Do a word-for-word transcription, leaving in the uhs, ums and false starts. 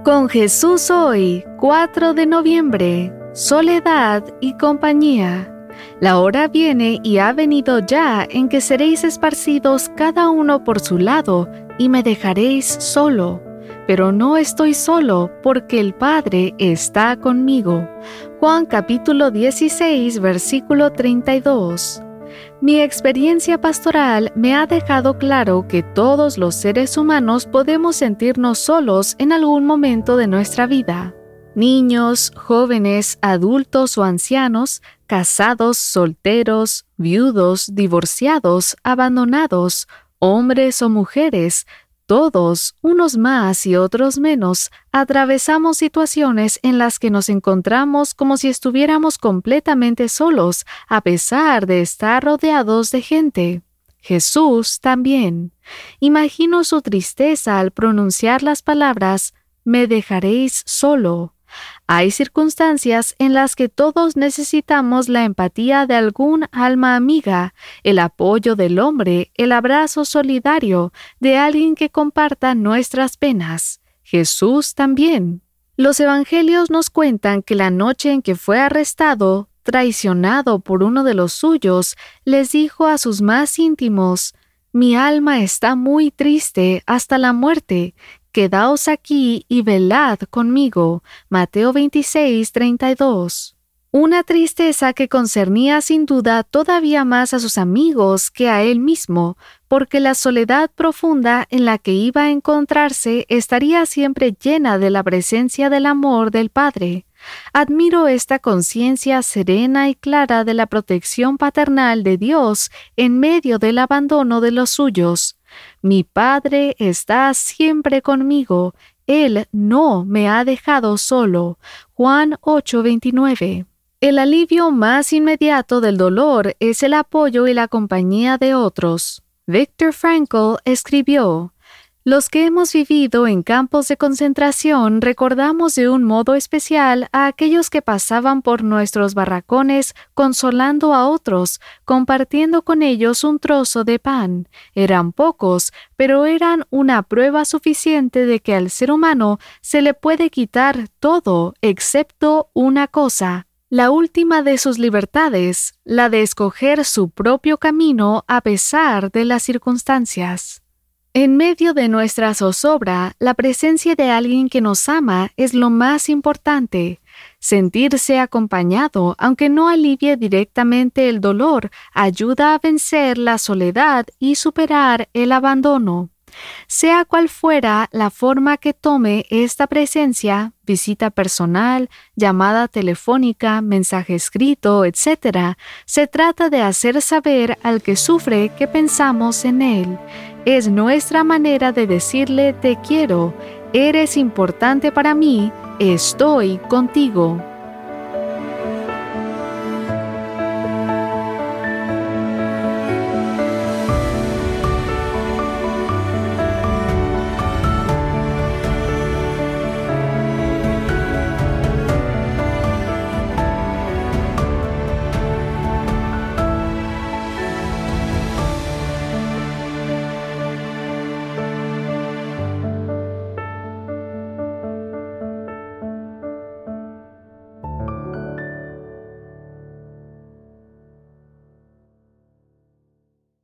Con Jesús hoy, cuatro de noviembre, soledad y compañía. La hora viene y ha venido ya en que seréis esparcidos cada uno por su lado y me dejaréis solo. Pero no estoy solo porque el Padre está conmigo. Juan capítulo dieciséis, versículo treinta y dos. Mi experiencia pastoral me ha dejado claro que todos los seres humanos podemos sentirnos solos en algún momento de nuestra vida. Niños, jóvenes, adultos o ancianos, casados, solteros, viudos, divorciados, abandonados, hombres o mujeres, todos, unos más y otros menos, atravesamos situaciones en las que nos encontramos como si estuviéramos completamente solos, a pesar de estar rodeados de gente. Jesús también. Imagino su tristeza al pronunciar las palabras, «Me dejaréis solo». Hay circunstancias en las que todos necesitamos la empatía de algún alma amiga, el apoyo del hombre, el abrazo solidario de alguien que comparta nuestras penas. Jesús también. Los evangelios nos cuentan que la noche en que fue arrestado, traicionado por uno de los suyos, les dijo a sus más íntimos: «Mi alma está muy triste hasta la muerte. Quedaos aquí y velad conmigo». Mateo veintiséis, treinta y dos. Una tristeza que concernía sin duda todavía más a sus amigos que a él mismo, porque la soledad profunda en la que iba a encontrarse estaría siempre llena de la presencia del amor del Padre. Admiro esta conciencia serena y clara de la protección paternal de Dios en medio del abandono de los suyos. Mi Padre está siempre conmigo, Él no me ha dejado solo. Juan ocho, veintinueve. El alivio más inmediato del dolor es el apoyo y la compañía de otros. Viktor Frankl escribió: «Los que hemos vivido en campos de concentración recordamos de un modo especial a aquellos que pasaban por nuestros barracones consolando a otros, compartiendo con ellos un trozo de pan. Eran pocos, pero eran una prueba suficiente de que al ser humano se le puede quitar todo excepto una cosa, la última de sus libertades, la de escoger su propio camino a pesar de las circunstancias». En medio de nuestra zozobra, la presencia de alguien que nos ama es lo más importante. Sentirse acompañado, aunque no alivie directamente el dolor, ayuda a vencer la soledad y superar el abandono. Sea cual fuera la forma que tome esta presencia, visita personal, llamada telefónica, mensaje escrito, etcétera, se trata de hacer saber al que sufre que pensamos en él. Es nuestra manera de decirle: «Te quiero, eres importante para mí, estoy contigo».